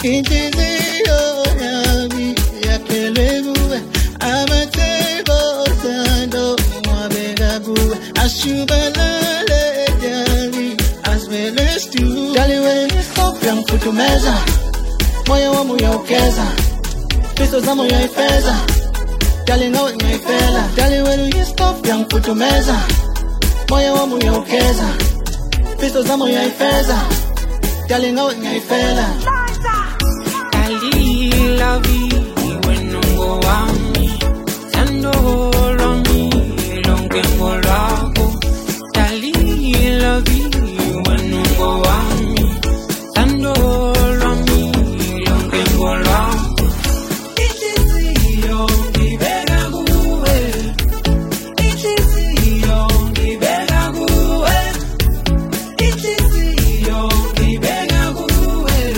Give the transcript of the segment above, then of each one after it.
inhliziyo yami yakhelwe kuwe amatebo sando wabeka kuwe ashubalale jali aswele stu jali wewe stop yankutumeza moyo wangu yaukeza piso za moyo yaifeza jali ngawe nyaifela jali wewe stop yankutumeza moyo wangu yaukeza piso za moyo yaifeza jali ngawe nyaifela Dali la vie when go wami sando romi longe ngolako Dali la vie when go wami sando romi longe ngolako Itisiyo ngibeka kuwe Itisiyo ngibeka kuwe Itisiyo ngibeka kuwe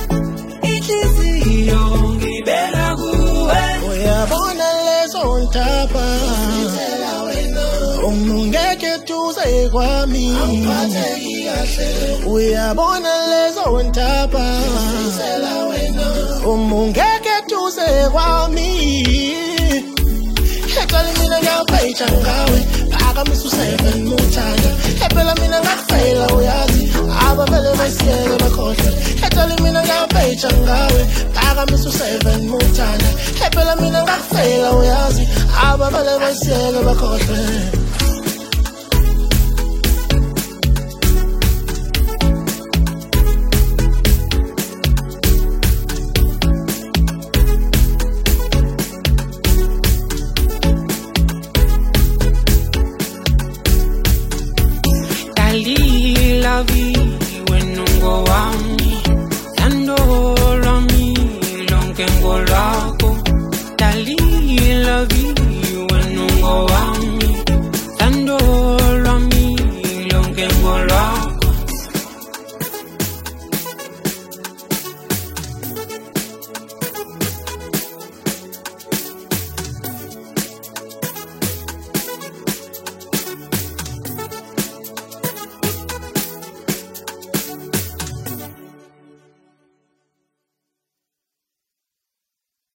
uyabona lezo ntapa ungeke tuze kwami uyabona lezo ntapa ungeke tuze kwami Hekali mina ngapaycha ngawe Akamisa 7 muthanda Hepela mina ngakufela uyazi Abavele basiyele bakhohlwe Hekali mina ngapaycha ngawe Akamisa 7 muthanda Hepela mina ngakufela uyazi Abavele basiyele bakhohlwe Dali la vie